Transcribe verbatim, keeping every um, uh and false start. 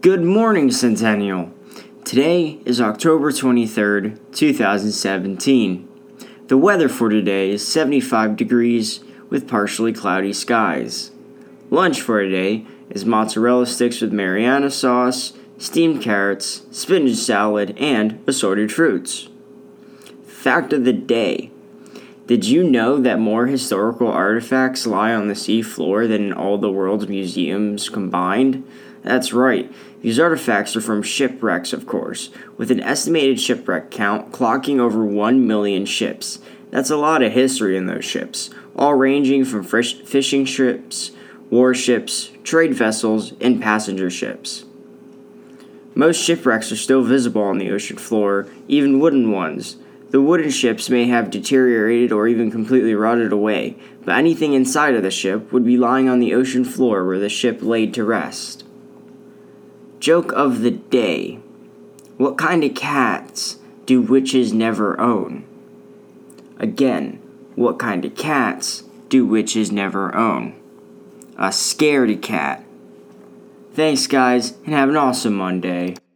Good morning, Centennial. Today is October twenty-third, twenty seventeen. The weather for today is seventy-five degrees with partially cloudy skies. Lunch for today is mozzarella sticks with Mariana sauce, steamed carrots, spinach salad, and assorted fruits. Fact of the day. Did you know that more historical artifacts lie on the sea floor than in all the world's museums combined? That's right. These artifacts are from shipwrecks, of course, with an estimated shipwreck count clocking over one million ships. That's a lot of history in those ships, all ranging from fish- fishing ships, warships, trade vessels, and passenger ships. Most shipwrecks are still visible on the ocean floor, even wooden ones. The wooden ships may have deteriorated or even completely rotted away, but anything inside of the ship would be lying on the ocean floor where the ship laid to rest. Joke of the day. What kind of cats do witches never own? Again, what kind of cats do witches never own? A scaredy cat. Thanks, guys, and have an awesome Monday.